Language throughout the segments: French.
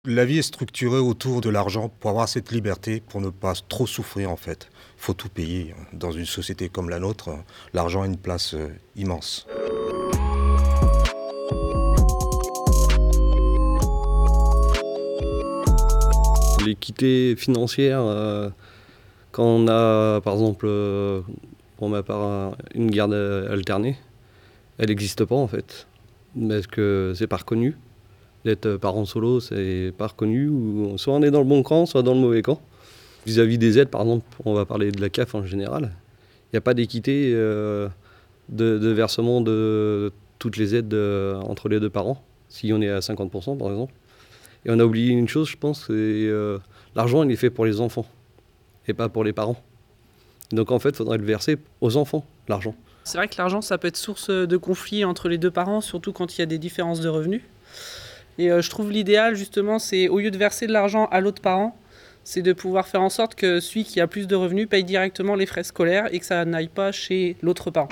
La vie est structurée autour de l'argent pour avoir cette liberté, pour ne pas trop souffrir en fait. Il faut tout payer. Dans une société comme la nôtre, l'argent a une place immense. L'équité financière, quand on a par exemple, pour ma part, une garde alternée, elle n'existe pas en fait. Parce que c'est pas reconnu. D'être parent solo, c'est pas reconnu. Ou soit on est dans le bon camp, soit dans le mauvais camp. Vis-à-vis des aides, par exemple, on va parler de la CAF en général. Il n'y a pas d'équité de versement de toutes les aides entre les deux parents, si on est à 50% par exemple. Et on a oublié une chose, je pense, c'est l'argent il est fait pour les enfants et pas pour les parents. Donc en fait, il faudrait le verser aux enfants, l'argent. C'est vrai que l'argent, ça peut être source de conflits entre les deux parents, surtout quand il y a des différences de revenus. Et je trouve l'idéal, justement, c'est au lieu de verser de l'argent à l'autre parent, c'est de pouvoir faire en sorte que celui qui a plus de revenus paye directement les frais scolaires et que ça n'aille pas chez l'autre parent.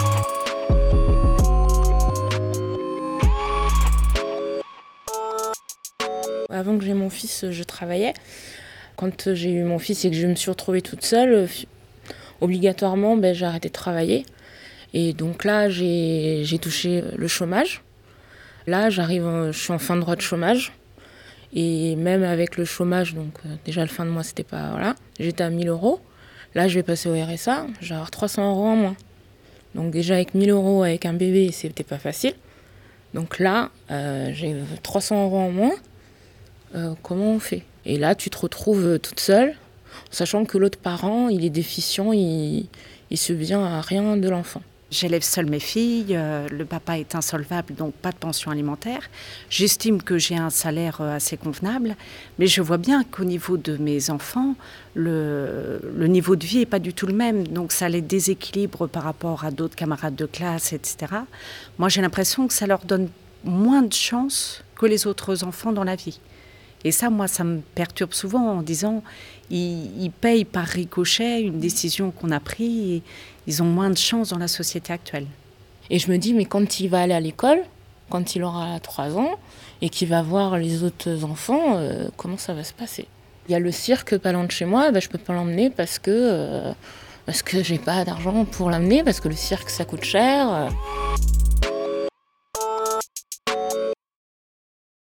Avant que j'ai mon fils, je travaillais. Quand j'ai eu mon fils et que je me suis retrouvée toute seule, obligatoirement, j'ai arrêté de travailler. Et donc là, j'ai touché le chômage. Là, je suis en fin de droit de chômage. Et même avec le chômage, donc déjà le fin de mois, c'était pas... Voilà, j'étais à 1 000 €. Là, je vais passer au RSA, je vais avoir 300 € en moins. Donc déjà, avec 1 000 € avec un bébé, c'était pas facile. Donc là, j'ai 300 € en moins. Comment on fait ? Et là, tu te retrouves toute seule, sachant que l'autre parent, il est déficient, il subvient à rien de l'enfant. J'élève seule mes filles, le papa est insolvable, donc pas de pension alimentaire. J'estime que j'ai un salaire assez convenable, mais je vois bien qu'au niveau de mes enfants, le niveau de vie n'est pas du tout le même. Donc ça les déséquilibre par rapport à d'autres camarades de classe, etc. Moi, j'ai l'impression que ça leur donne moins de chance que les autres enfants dans la vie. Et ça, moi, ça me perturbe souvent en disant ils payent par ricochet une décision qu'on a prise et ils ont moins de chance dans la société actuelle. Et je me dis, mais quand il va aller à l'école, quand il aura 3 ans et qu'il va voir les autres enfants, comment ça va se passer ? Il y a le cirque pas loin de chez moi, je peux pas l'emmener parce que j'ai pas d'argent pour l'amener, parce que le cirque, ça coûte cher.